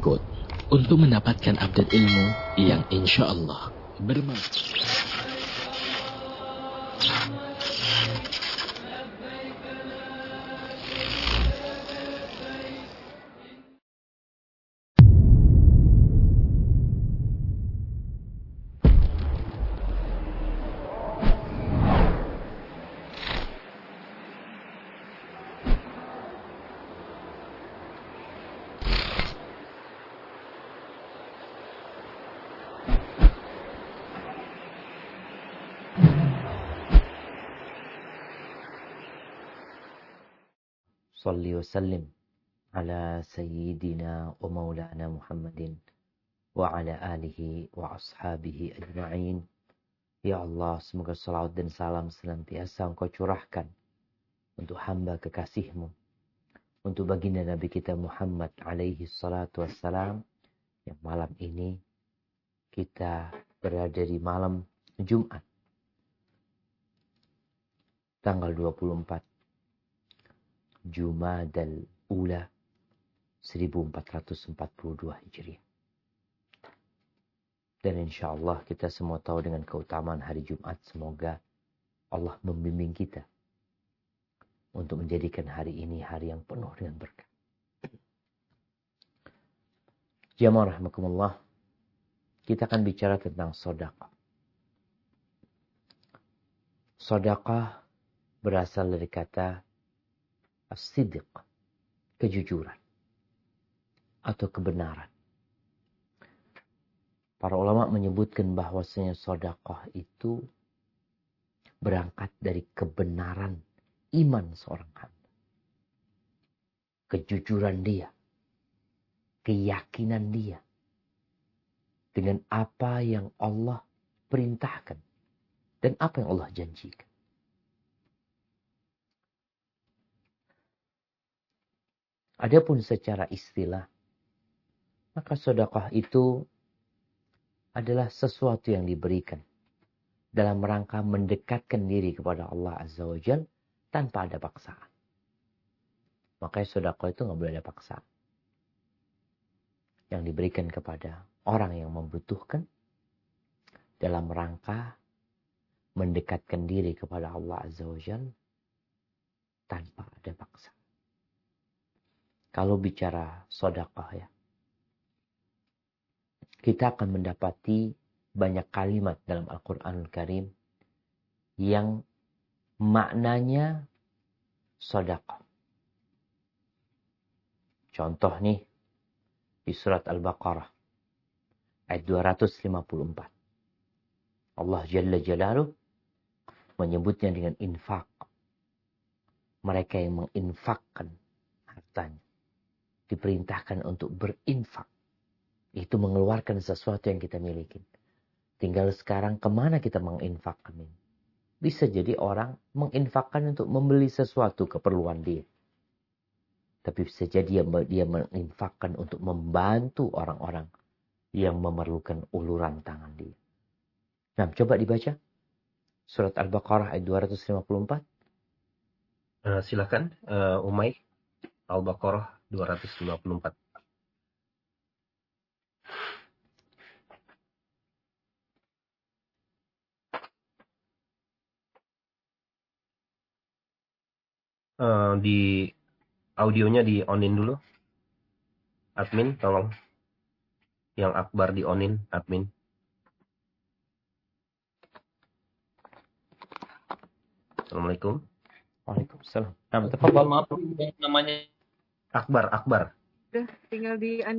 berikut untuk mendapatkan update ilmu yang insya Allah bermanfaat. Salli wa sallim ala sayyidina wa maulana Muhammadin wa ala alihi wa ashabihi ajma'in. Ya Allah, semoga salawat dan salam senantiasa Engkau curahkan untuk hamba kekasih-Mu, untuk baginda Nabi kita Muhammad alaihi salatu wassalam, yang malam ini kita berada di malam Jumat tanggal 24 Jumadal Ula 1442 Hijriah. Dan insya Allah kita semua tahu dengan keutamaan hari Jumat. Semoga Allah membimbing kita untuk menjadikan hari ini hari yang penuh dengan berkah. Jamaah rahimakumullah, kita akan bicara tentang sedekah. Sedekah berasal dari kata as-sidq, kejujuran atau kebenaran. Para ulama menyebutkan bahwasanya sedekah itu berangkat dari kebenaran iman seorang hamba. Kejujuran dia, keyakinan dia dengan apa yang Allah perintahkan dan apa yang Allah janjikan. Adapun secara istilah, maka sedekah itu adalah sesuatu yang diberikan dalam rangka mendekatkan diri kepada Allah Azza wa Jalla tanpa ada paksaan. Makanya sedekah itu nggak boleh ada paksaan. Yang diberikan kepada orang yang membutuhkan dalam rangka mendekatkan diri kepada Allah Azza wa Jalla tanpa ada paksaan. Kalau bicara sedekah ya, kita akan mendapati banyak kalimat dalam Al-Quranul Karim yang maknanya sedekah. Contoh nih, di surat Al-Baqarah ayat 254. Allah Jalla Jalaluh menyebutnya dengan infak. Mereka yang menginfakkan hartanya diperintahkan untuk berinfak. Itu mengeluarkan sesuatu yang kita miliki. Tinggal sekarang kemana kita menginfakkan ini. Bisa jadi orang menginfakkan untuk membeli sesuatu keperluan dia. Tapi bisa jadi dia menginfakkan untuk membantu orang-orang yang memerlukan uluran tangan dia. Nah, coba dibaca. Surat Al-Baqarah ayat 254. Silakan, Umay. Al-Baqarah 254. Di audionya di onin dulu. Admin, tolong. Yang Akbar di onin, admin. Assalamualaikum. Waalaikumsalam. Maaf namanya Akbar. Udah tinggal di